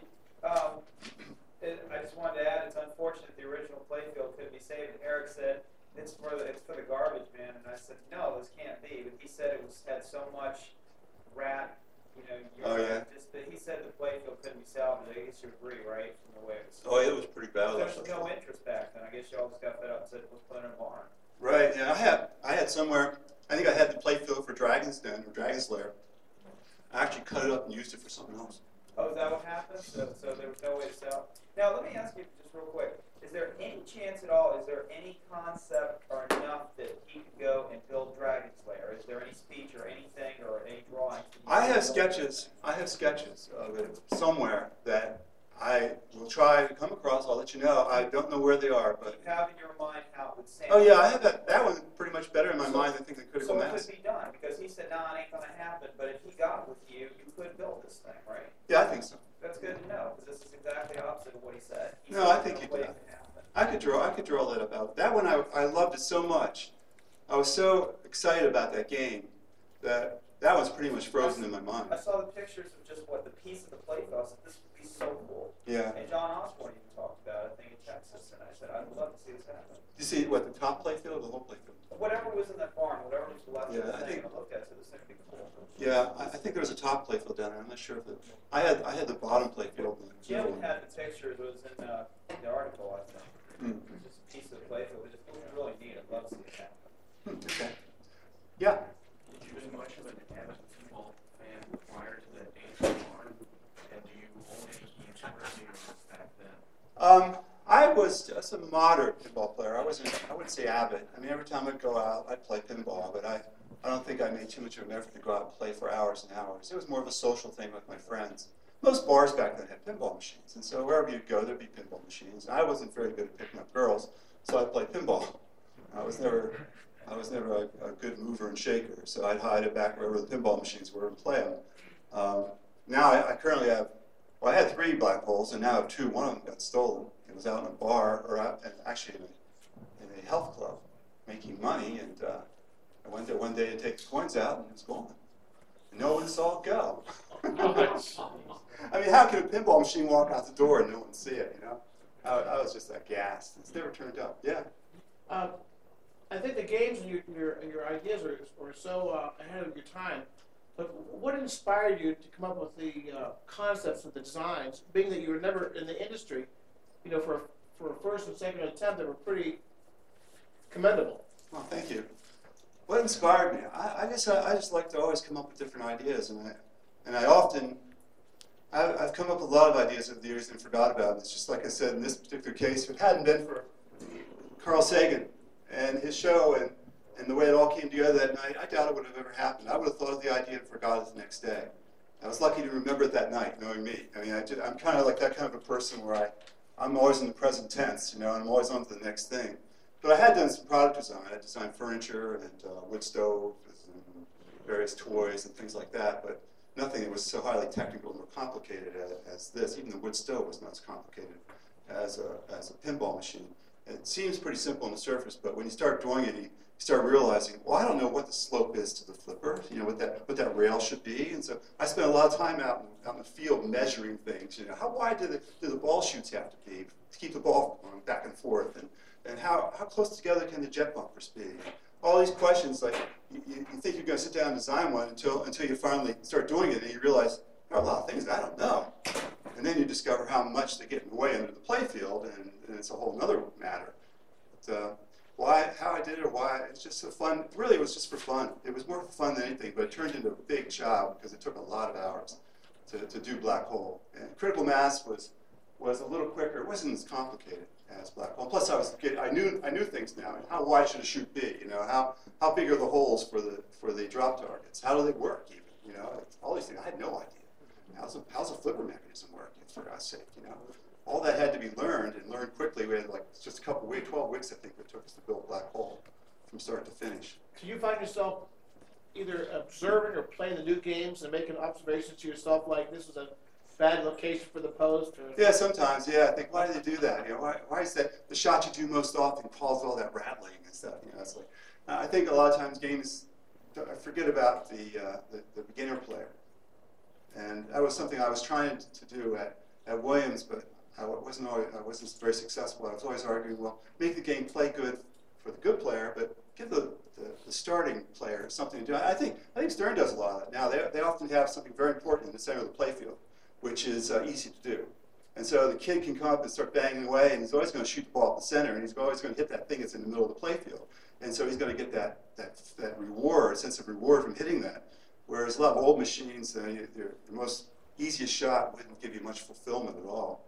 I just wanted to add, it's unfortunate the original playfield couldn't be saved. And Eric said it's for the garbage man, and I said no, this can't be. But he said it had so much rat, urine. Oh, yeah? He said the playfield couldn't be salvaged. I guess you agree, right? From the way it was. Oh, it was pretty bad. There was no interest back then. I guess y'all just got fed up and said let's put it in a barn. Right, and I had somewhere, I think I had the playfield for Dragon's Den or Dragon's Lair. I actually cut it up and used it for something else. Oh, is that what happened? So there was no way to sell. Now let me ask you just real quick: is there any chance at all? Is there any concept or enough that he could go and build Dragon's Lair? Is there any speech or anything or any drawings? I have sketches. I have sketches of it somewhere that I will try to come across. I'll let you know. I don't know where they are, but You have in your mind how it would sound. oh yeah, I have that one pretty much better in my mind. I think the Critical So it Mass. could be done because he said, "No, it ain't gonna happen." But if he got with you, you could build this thing, right? Yeah, I think so. That's good to know because this is exactly opposite of what he said. He No, said I think no you way could. it could happen. I could draw that about. That one I loved it so much. I was so excited about that game that was pretty much frozen in my mind. I saw the pictures of just what the piece of the playfield. I said, "This would be so cool." Yeah. And John Osborne even talked about it, I think, in Texas, and I said, "I'd love to see this happen." You see what, the top playfield or the whole playfield? Whatever was in that barn, whatever was left Yeah, of I the thing, think- I looked at it, so this thing would be cool. Yeah, I think there was a top playfield down there. I'm not sure if I had the bottom playfield. Jim had the pictures, it was in the article, I think. Hmm. Just a piece of the playfield, it was really neat, I'd love to see it happen. Okay. Yeah. Did you as much of an avid football fan prior to that days barn? And do you own any games earlier back then? I was just a moderate pinball player. I wouldn't say avid. I mean, every time I'd go out, I'd play pinball, but I don't think I made too much of an effort to go out and play for hours and hours. It was more of a social thing with my friends. Most bars back then had pinball machines, and so wherever you'd go, there'd be pinball machines. And I wasn't very good at picking up girls, so I'd play pinball. I was never a good mover and shaker, so I'd hide it back wherever the pinball machines were and play them. Now I currently have, well, I had 3 black holes, and now I have 2. One of them got stolen. It was out in a bar, or actually in a health club, making money, and I went there one day to take the coins out, and it was gone. And no one saw it go. I mean, how can a pinball machine walk out the door and no one see it, I was just aghast. It's never turned up. Yeah. I think the games and your ideas were so ahead of your time. But what inspired you to come up with the concepts and the designs, being that you were never in the industry, for a first and second attempt that were pretty commendable? Well, thank you. What inspired me? I guess I just like to always come up with different ideas, and I've come up with a lot of ideas over the years and forgot about them. It's just like I said, in this particular case, if it hadn't been for Carl Sagan and his show and the way it all came together that night, I doubt it would have ever happened. I would have thought of the idea and forgot it the next day. I was lucky to remember it that night, knowing me. I mean, I'm kind of like that kind of a person where I'm always in the present tense, and I'm always on to the next thing. But I had done some product design. I designed furniture and wood stoves and various toys and things like that, but nothing that was so highly technical or complicated as this. Even the wood stove was not as complicated as a pinball machine. It seems pretty simple on the surface, but when you start drawing it, you start realizing, well, I don't know what the slope is to the flipper, what that rail should be. And so I spent a lot of time out in the field measuring things. How wide do the ball chutes have to be to keep the ball going back and forth? And how close together can the jet bumpers be? All these questions, like you think you're going to sit down and design one until you finally start doing it, and you realize there are a lot of things I don't know. And then you discover how much they get in the way under the playfield, and it's a whole other matter. But, how I did it or why, it's just so fun. Really, it was just for fun. It was more for fun than anything, but it turned into a big job because it took a lot of hours to do Black Hole. And Critical Mass was a little quicker. It wasn't as complicated as Black Hole. Plus, I knew things now. How wide should a chute be? How big are the holes for the drop targets? How do they work? Even all these things. I had no idea. How's a flipper mechanism work? For God's sake, all that had to be learned and learned quickly. We had just a couple of weeks, 12 weeks, I think, it took us to build Black Hole from start to finish. Do you find yourself either observing or playing the new games and making observations to yourself, like this was a bad location for the post? Or Yeah, sometimes, yeah. I think, why do they do that? You know, why is that the shot you do most often causes all that rattling and stuff? You know, it's like, I think a lot of times games forget about the beginner player. And that was something I was trying to do at Williams, but I wasn't very successful. I was always arguing, well, make the game play good for the good player, but give the starting player something to do. I think Stern does a lot of that now. They often have something very important in the center of the playfield, which is easy to do. And so the kid can come up and start banging away, and he's always going to shoot the ball at the center, and he's always going to hit that thing that's in the middle of the playfield. And so he's going to get that reward, sense of reward from hitting that. Whereas a lot of old machines, the most easiest shot wouldn't give you much fulfillment at all.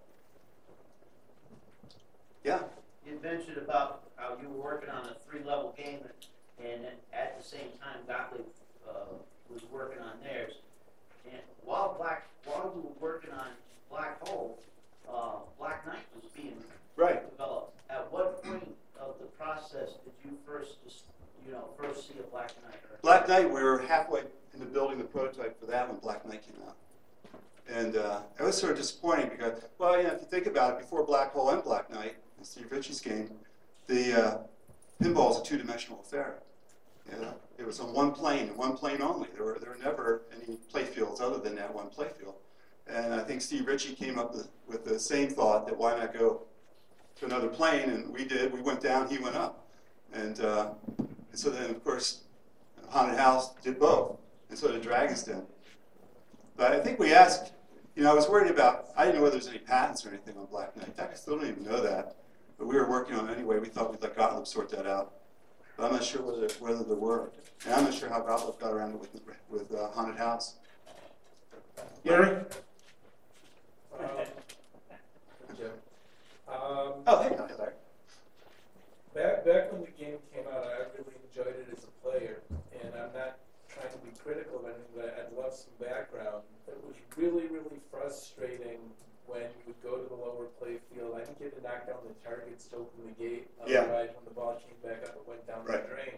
Yeah? You mentioned about how you were working on a 3-level game, and at the same time, Gottlieb was working on theirs. And while you were working on Black Hole, Black Knight was being developed. At what point of the process did you first see a Black Knight? Black Knight, we were halfway into building the prototype for that when Black Knight came out. And it was sort of disappointing because, well, you know, if you think about it, before Black Hole and Black Knight, Steve Ritchie's game, the pinball is a two-dimensional affair. Yeah, it was on one plane and one plane only. There were never any playfields other than that one playfield. And I think Steve Ritchie came up with the same thought that why not go to another plane, and we did. We went down, he went up. And so then, of course, Haunted House did both, and so did Dragon's Den. But I think we asked, you know, I was worried about, I didn't know whether there's any patents or anything on Black Knight. I still don't even know that. But we were working on it anyway. We thought we'd let Gottlieb sort that out. But I'm not sure whether there were. And I'm not sure how Gottlieb got around it with Haunted House. Gary? Jim. Oh, hey, Larry. Back when the game came out, I really enjoyed it as a player, and I'm not trying to be critical of anything, but I'd love some background. It was really, really frustrating when you would go to the lower play field. I didn't get to knock down the targets to open the gate. Otherwise, when the ball came back up, it went down the drain.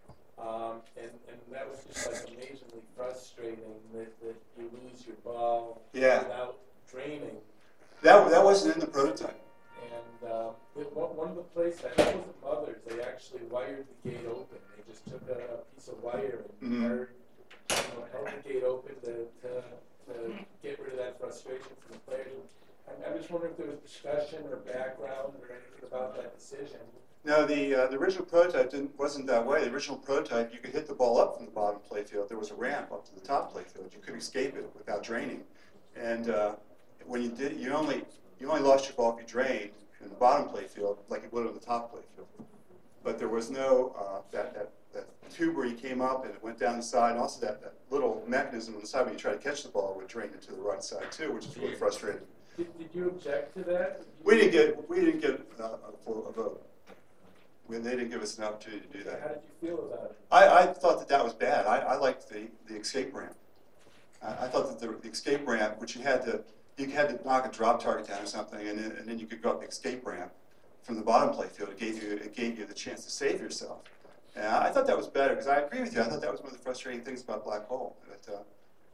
And that was just like amazingly frustrating that you lose your ball without draining. That wasn't in the prototype. And one of the places, I think it was the Mothers, they actually wired the gate open. They just took a piece of wire and held the gate open to get rid of that frustration from the players. I'm just wondering if there was discussion or background or anything about that decision. No, the original prototype wasn't that way. The original prototype, you could hit the ball up from the bottom playfield. There was a ramp up to the top playfield. You could escape it without draining. And when you did, you only lost your ball if you drained in the bottom playfield, like you would on the top playfield. But there was no that tube where you came up and it went down the side, and also that little mechanism on the side when you try to catch the ball would drain it to the right side too, which is really frustrating. Did you object to that? We didn't get a vote. They didn't give us an opportunity to do that. How did you feel about it? I thought that was bad. I liked the escape ramp. I thought that the escape ramp, which you had to knock a drop target down or something, and then you could go up the escape ramp from the bottom playfield. It gave you the chance to save yourself. And I thought that was better because I agree with you. I thought that was one of the frustrating things about Black Hole. That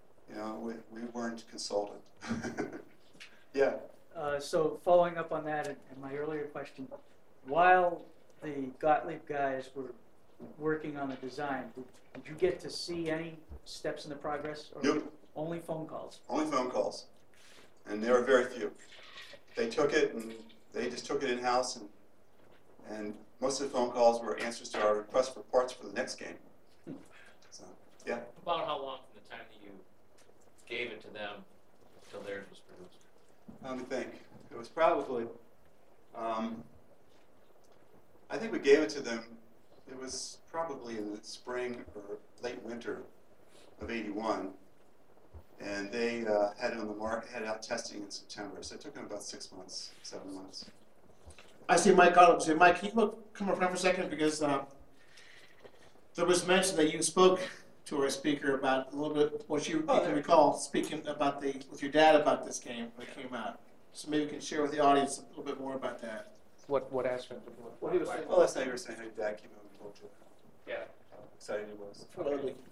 we weren't consulted. Yeah. So following up on that and my earlier question, while the Gottlieb guys were working on the design, did you get to see any steps in the progress? Or nope. Only phone calls? Only phone calls. And there were very few. They took it and they just took it in-house, and most of the phone calls were answers to our request for parts for the next game. So, yeah. About how long from the time that you gave it to them until theirs was produced? Let me think. It was probably, I think we gave it to them, it was probably in the spring or late winter of '81. And they had it on the market, had it out testing in September. So it took them about 6 months, 7 months. I see Mike Gottlieb. So Mike, can you come up front for a second? Because there was mention that you spoke to our speaker about a little bit what you can recall speaking about with your dad about this game when it came out. So maybe you can share with the audience a little bit more about that. What aspect of what he was saying? Well, last night you were saying how your dad came over and told you Yeah. how excited he was. Okay.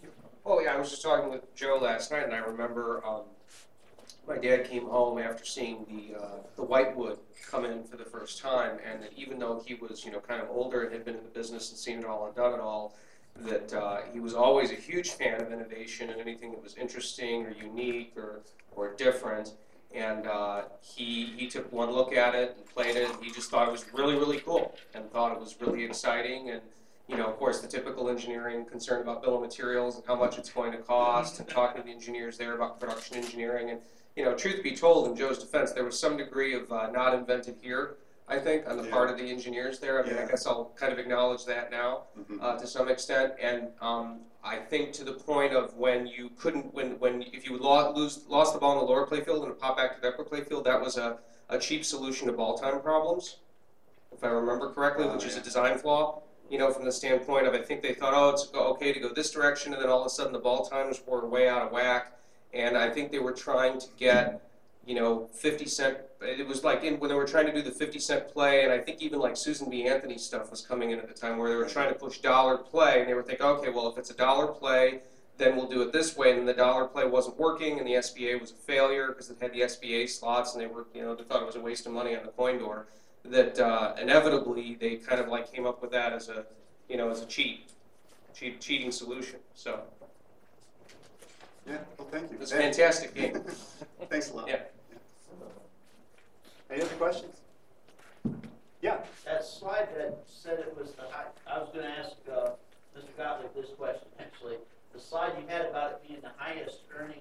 Oh yeah, I was just talking with Joe last night, and I remember my dad came home after seeing the Whitewood come in for the first time, and that even though he was kind of older and had been in the business and seen it all and done it all, that he was always a huge fan of innovation and anything that was interesting or unique or different. And he took one look at it and played it, and he just thought it was really, really cool and thought it was really exciting. And of course, the typical engineering concern about bill of materials and how much it's going to cost, and talking to the engineers there about production engineering. And truth be told, in Joe's defense, there was some degree of not invented here, I think, on the part of the engineers there. I mean, I guess I'll kind of acknowledge that now to some extent. And I think to the point of when you couldn't, if you lost the ball in the lower playfield and it popped back to the upper playfield, that was a cheap solution to ball time problems, if I remember correctly, which is a design flaw. From the standpoint of, I think they thought, oh, it's okay to go this direction, and then all of a sudden the ball times were way out of whack. And I think they were trying to get, 50-cent. It was like when they were trying to do the 50-cent play, and I think even like Susan B. Anthony stuff was coming in at the time, where they were trying to push dollar play, and they were thinking, okay, well, if it's a dollar play, then we'll do it this way. And the dollar play wasn't working, and the SBA was a failure because it had the SBA slots, and they were, they thought it was a waste of money on the coin door. That inevitably they kind of like came up with that as a, as a cheating solution. So. Yeah, well, thank you. It's a fantastic game. Thanks a lot. Yeah. Any other questions? Yeah. That slide that said it was the high, I was going to ask Mr. Gottlieb this question, actually. The slide you had about it being the highest earning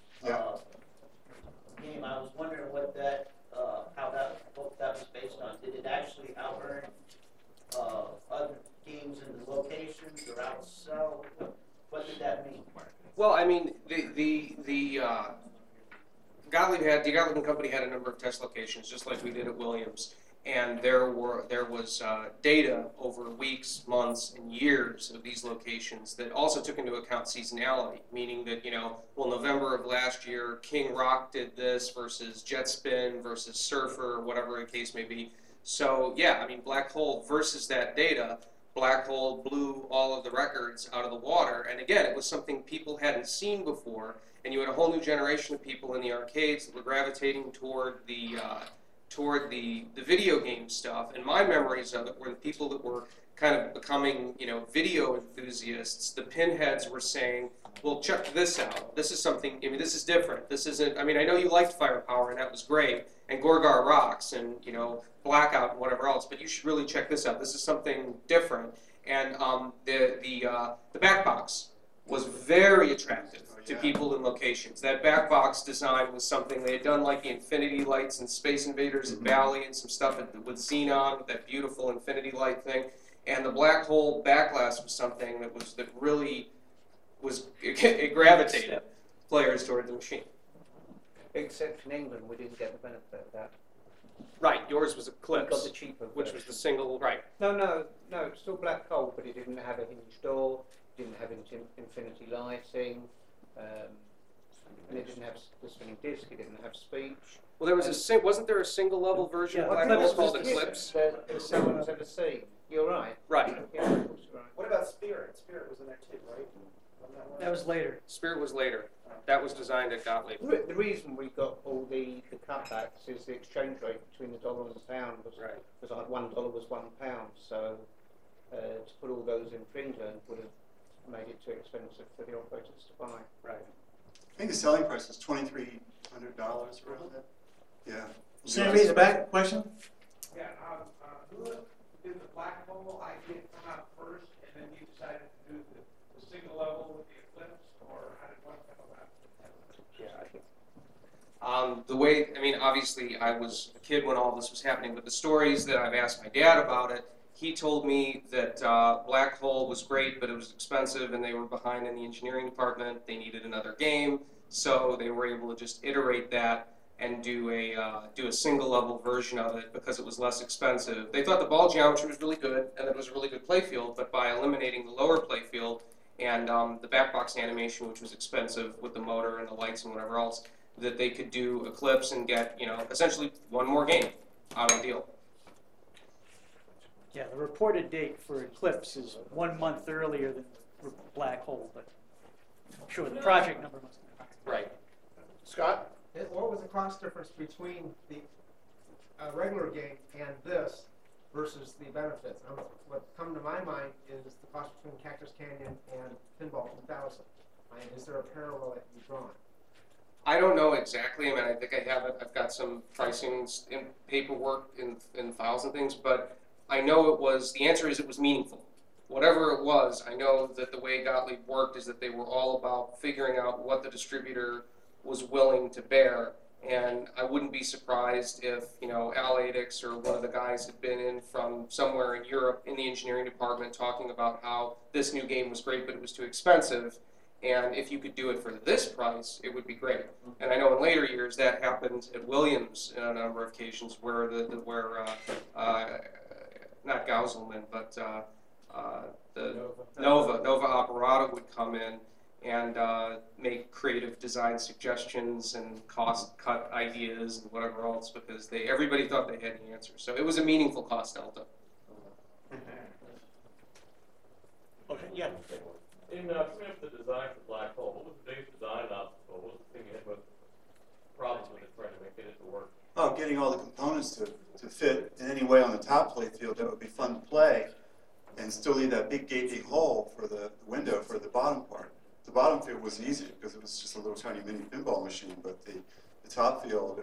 game, I was wondering what that, what that was based on. Did it actually out-earn other games in the locations or outsell? What did that mean? Well, I mean, the Gottlieb and Company had a number of test locations, just like we did at Williams, and there was data over weeks, months, and years of these locations that also took into account seasonality, meaning that November of last year, King Rock did this versus Jetspin versus Surfer, or whatever the case may be. So yeah, I mean, Black Hole versus that data. Black Hole blew all of the records out of the water, and again, it was something people hadn't seen before, and you had a whole new generation of people in the arcades that were gravitating toward the video game stuff. And my memories of it were the people that were kind of becoming, video enthusiasts. The pinheads were saying, well, check this out. This is something, I mean, this is different. This isn't, I mean, I know you liked Firepower, and that was great, and Gorgar Rocks, and, Blackout, and whatever else, but you should really check this out. This is something different. And the back box was very attractive to people in locations. That back box design was something they had done, like the Infinity Lights and Space Invaders at Valley, and some stuff with Xenon, with that beautiful Infinity Light thing. And the Black Hole backlash was something that really was, it gravitated players toward the machine. Except in England, we didn't get the benefit of that. Right, yours was Eclipse, We got the cheaper which version. was the single, right. No, it's still Black Hole, but it didn't have a hinged door, didn't have infinity lighting, and it didn't have the spinning disc, it didn't have speech. Well, there was wasn't there a single level version of Black Hole called Eclipse? That no one's ever seen. You're right. Right. Yeah, of course you're right. What about Spirit? Spirit was in there too, right? That was later. Spirit was later. That was designed at Gottlieb. The reason we got all the cutbacks is the exchange rate between the dollar and the pound was like $1 was £1. So to put all those in England would have made it too expensive for the operators to buy. Right. I think the selling price is $2,300 around that. Yeah. Sammy, the back question? Yeah, who did the Black Hole idea come out first, and then you decided to do the single level with the Eclipse, or how did one come about? The way, I mean, obviously I was a kid when all this was happening, but the stories that I've asked my dad about it, he told me that Black Hole was great, but it was expensive, and they were behind in the engineering department. They needed another game, so they were able to just iterate that and do a single level version of it because it was less expensive. They thought the ball geometry was really good, and it was a really good playfield, but by eliminating the lower playfield and the back box animation, which was expensive with the motor and the lights and whatever else, that they could do Eclipse and get, essentially one more game out of the deal. Yeah, the reported date for Eclipse is 1 month earlier than Black Hole, but sure the project number must be high. Right. Scott? What was the cost difference between the regular game and this versus the benefits? What come to my mind is the cost between Cactus Canyon and Pinball 2000. Is there a parallel that can be drawn? I don't know exactly. I mean, I think I have it. I've got some pricings in paperwork in files and things, but I know it was, the answer is it was meaningful. Whatever it was, I know that the way Gottlieb worked is that they were all about figuring out what the distributor was willing to bear. And I wouldn't be surprised if, you know, Al Adix or one of the guys had been in from somewhere in Europe in the engineering department talking about how this new game was great, but it was too expensive. And if you could do it for this price, it would be great. And I know in later years that happened at Williams on a number of occasions where not Gauselman, but the Nova Operato would come in and make creative design suggestions and cost cut ideas and whatever else, because everybody thought they had the answer. So it was a meaningful cost delta. Okay, yeah. In coming up with the design for Black Hole, what was the biggest design obstacle? What was the thing you had with problems with it trying to make it to work? Oh, getting all the components to fit in any way on the top play field that would be fun to play and still leave that big gaping hole for the window for the bottom part. The bottom field was easy because it was just a little tiny mini pinball machine, but the top field,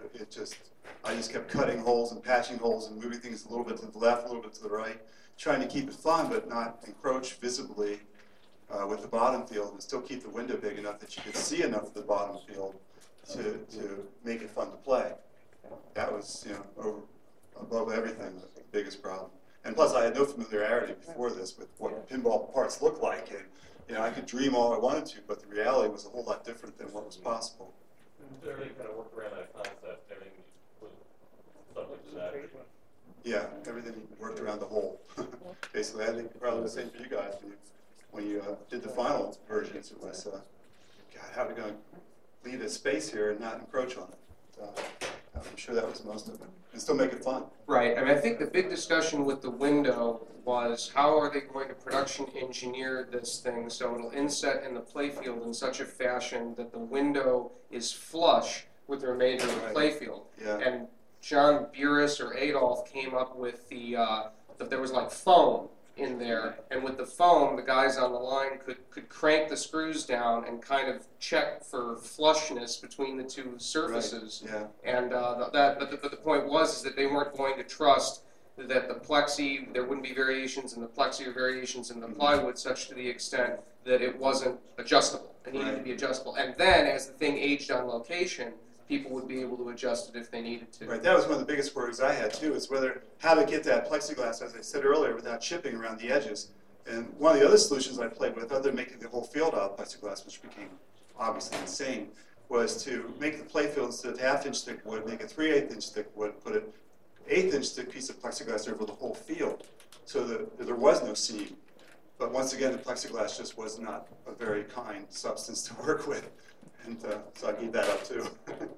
I just kept cutting holes and patching holes and moving things a little bit to the left, a little bit to the right, trying to keep it fun but not encroach visibly with the bottom field and still keep the window big enough that you could see enough of the bottom field to make it fun to play. That was, you know, above everything, the biggest problem. And plus, I had no familiarity before this with what pinball parts look like, and you know, I could dream all I wanted to, but the reality was a whole lot different than what was possible. Everything kind of worked around that concept. Everything was subject to that. Yeah, everything worked around the hole. Basically, I think probably the same for you guys when you did the final versions. It was, God, how are we going to leave a space here and not encroach on it? I'm sure that was most of it. And still make it fun. Right. I mean, I think the big discussion with the window was how are they going to production engineer this thing so it'll inset in the playfield in such a fashion that the window is flush with the remainder of the playfield. Yeah. And John Buras or Adolf came up with that there was like foam in there, and with the foam, the guys on the line could crank the screws down and kind of check for flushness between the two surfaces. Right. Yeah. And but the point was that they weren't going to trust that the plexi, there wouldn't be variations in the plexi or variations in the plywood such to the extent that it wasn't adjustable. It needed to be adjustable. And then as the thing aged on location, people would be able to adjust it if they needed to. Right, that was one of the biggest worries I had too, is how to get that plexiglass, as I said earlier, without chipping around the edges. And one of the other solutions I played with, other than making the whole field out of plexiglass, which became obviously insane, was to make the playfield instead of half-inch thick wood, make a 3/8-inch thick wood, put an 1/8-inch thick piece of plexiglass over the whole field, so that there was no seam. But once again, the plexiglass just was not a very kind substance to work with. And so I gave that up too.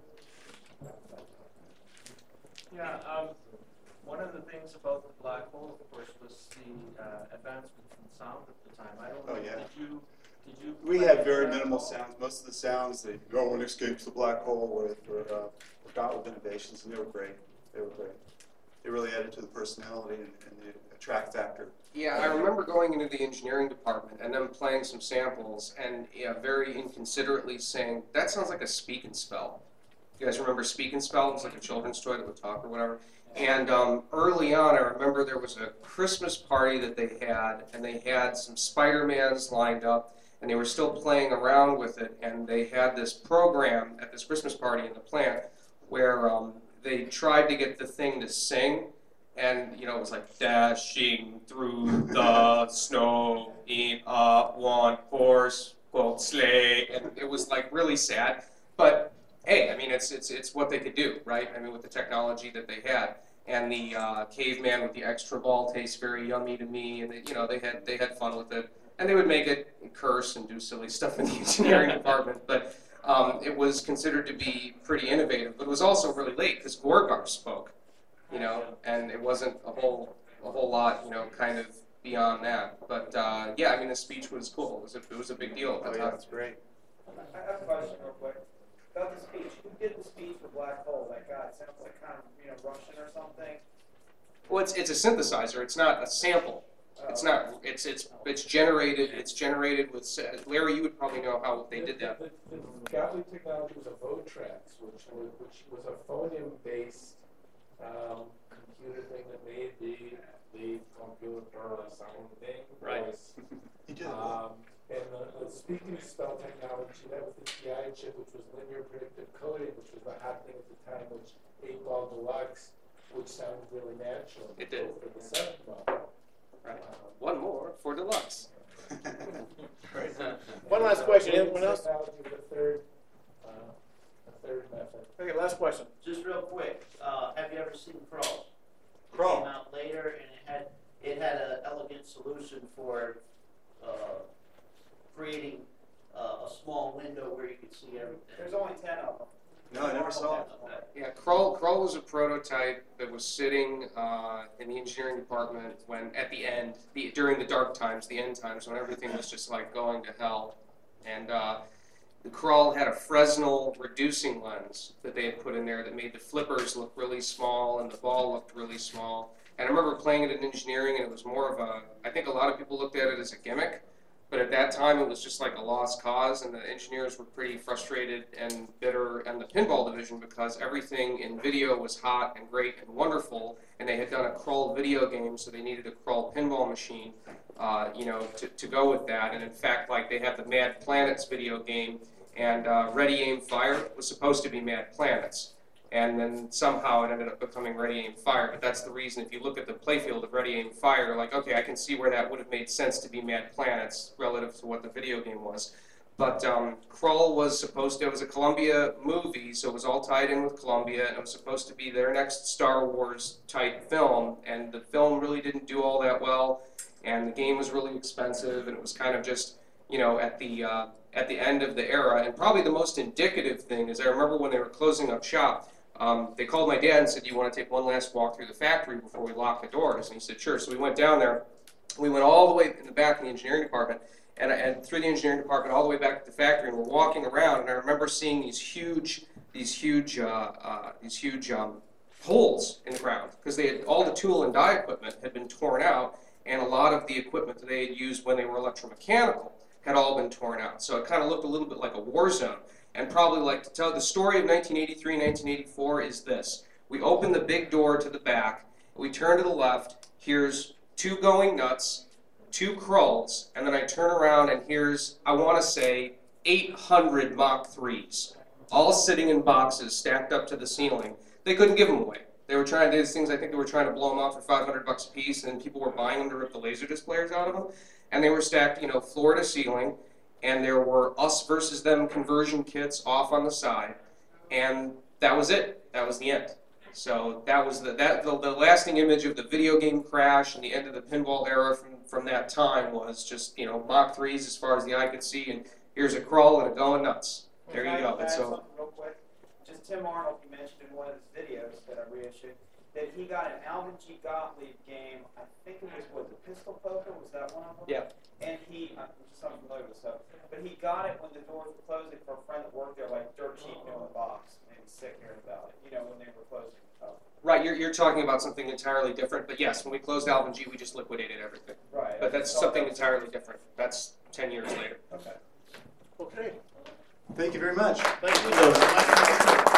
Yeah, one of the things about the Black Hole, of course, was the advancements in sound at the time. I don't know. Oh, yeah. Did you? We had very minimal sounds. Most of the sounds that no one escapes the black hole were Gottlieb innovations, and they were great. They were great. They really added to the personality and the attract factor. Yeah, I remember going into the engineering department and them playing some samples and very inconsiderately saying, that sounds like a Speak and Spell. You guys remember Speak and Spell? It was like a children's toy that would talk or whatever. And early on, I remember there was a Christmas party that they had, and they had some Spider-Mans lined up, and they were still playing around with it, and they had this program at this Christmas party in the plant where they tried to get the thing to sing, and, you know, it was like, dashing through the snow in a one-horse sleigh, and it was, like, really sad. But, hey, I mean, it's what they could do, right? I mean, with the technology that they had. And the caveman with the extra ball tastes very yummy to me, and, you know, they had fun with it. And they would make it curse and do silly stuff in the engineering department, but it was considered to be pretty innovative. But it was also really late, because Gorgar spoke. You know, and it wasn't a whole lot, you know, kind of beyond that. But yeah, I mean, the speech was cool. It was a big deal at the time. That's great. I have a question real quick. About the speech. Who did the speech for Black Hole? That guy. It sounds like kind of, Russian or something. Well, it's a synthesizer. It's not a sample. It's not. It's generated. It's generated with. Larry, you would probably know how they did that. The Gottlieb technology was a Votrax, which was a phoneme-based computer thing that made the computer sounding Right. voice. He did. And the speaking spell technology, that was the TI chip, which was linear predictive coding, which was the hot thing at the time, which 8-ball deluxe, which sounded really natural. It did. For the 7-ball. Right. One more for deluxe. One last question. Anyone else? Technology was a third method. Okay, last question. Just real quick, have you ever seen Crawl? Crawl. It came out later, and it had an elegant solution for creating a small window where you could see everything. There's only 10 of them. No, I never saw it. Yeah, Kroll was a prototype that was sitting in the engineering department when, at the end, during the dark times, the end times, when everything was just like going to hell. And the Kroll had a Fresnel reducing lens that they had put in there that made the flippers look really small and the ball looked really small. And I remember playing it in engineering, and it was more of a, I think a lot of people looked at it as a gimmick. But at that time, it was just like a lost cause, and the engineers were pretty frustrated and bitter in the pinball division because everything in video was hot and great and wonderful, and they had done a Kroll video game, so they needed a Kroll pinball machine, to go with that. And in fact, like they had the Mad Planets video game, and Ready Aim Fire was supposed to be Mad Planets. And then somehow it ended up becoming Ready Aim Fire. But that's the reason, if you look at the playfield of Ready Aim Fire, like, okay, I can see where that would have made sense to be Mad Planets relative to what the video game was. But Kroll was supposed to, it was a Columbia movie, so it was all tied in with Columbia, and it was supposed to be their next Star Wars type film. And the film really didn't do all that well, and the game was really expensive, and it was kind of just, at the end of the era. And probably the most indicative thing is I remember when they were closing up shop, they called my dad and said, "Do you want to take one last walk through the factory before we lock the doors?" And he said, "Sure." So we went down there. We went all the way in the back in the engineering department, and through the engineering department all the way back to the factory. And we're walking around, and I remember seeing these huge holes in the ground because they had all the tool and die equipment had been torn out, and a lot of the equipment that they had used when they were electromechanical had all been torn out. So it kind of looked a little bit like a war zone. And probably like to tell the story of 1983, 1984 is this. We open the big door to the back, we turn to the left, here's 2 going nuts, 2 Krolls, and then I turn around and here's, I want to say, 800 Mach 3s, all sitting in boxes stacked up to the ceiling. They couldn't give them away. They were trying to do these things, I think they were trying to blow them off for $500 a piece, and people were buying them to rip the laser displayers out of them. And they were stacked, floor to ceiling. And there were us versus them conversion kits off on the side, and that was it. That was the end. So that was the lasting image of the video game crash and the end of the pinball era from that time was just Mach 3s as far as the eye could see, and here's a Kroll and a going nuts. There you go. And so real quick, just Tim Arnold, he mentioned in one of his videos that I reissued that he got an Alvin G. Gottlieb game. I think it was it Pistol Poker? Was that one of them? Yeah. And I'm just unfamiliar with stuff. But he got it when the doors were closing for a friend that worked there, like dirt cheap in the box. And he was sick hearing about it, when they were closing. Right, you're talking about something entirely different. But yes, when we closed Alvin G, we just liquidated everything. Right. But that's something entirely different. That's 10 years later. Okay. Okay. Thank you very much. Thank you.